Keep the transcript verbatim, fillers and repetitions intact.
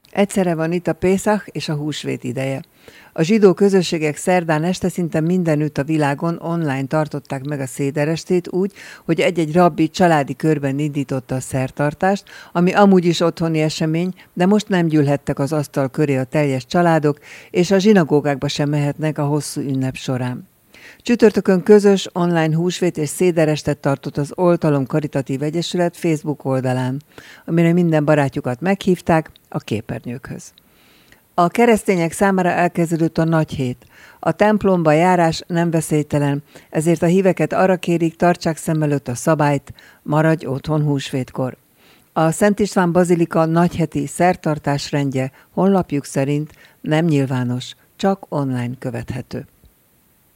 Egyszerre van itt a Pészach és a húsvét ideje. A zsidó közösségek szerdán este szinte mindenütt a világon online tartották meg a széderestét úgy, hogy egy-egy rabbi családi körben indította a szertartást, ami amúgy is otthoni esemény, de most nem gyűlhettek az asztal köré a teljes családok, és a zsinagógákba sem mehetnek a hosszú ünnep során. Csütörtökön közös online húsvét és széderestet tartott az Oltalom Karitatív Egyesület Facebook oldalán, amire minden barátjukat meghívták a képernyőkhöz. A keresztények számára elkezdődött a nagy hét. A templomba járás nem veszélytelen, ezért a híveket arra kérik, tartsák szem előtt a szabályt, maradj otthon húsvétkor. A Szent István Bazilika nagyheti szertartás rendje honlapjuk szerint nem nyilvános, csak online követhető.